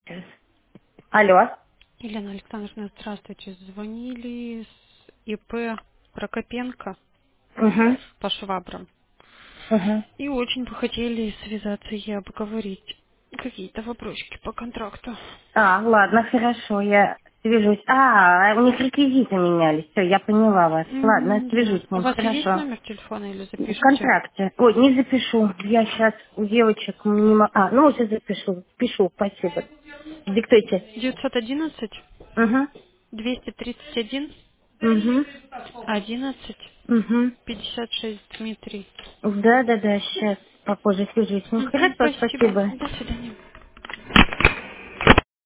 Алло. Елена Александровна, здравствуйте. Звонили с ИП Прокопенко Угу. по швабрам. Угу. И очень бы хотели связаться и обговорить какие-то вопросики по контракту. Ладно, хорошо, я свяжусь. У них реквизиты менялись. Все, я поняла вас. Ладно, Да. свяжусь с У ним. вас есть Хорошо. номер телефона или В запишите? контракте. Ой, не запишу. Я сейчас у девочек не могу. Сейчас запишу. Пишу, спасибо. Диктуйте. 911 Угу. 231 Угу. 11 Угу. 56 Дмитрий. Да, сейчас попозже свяжусь с ним. Хорошо, Спасибо. спасибо. До свидания.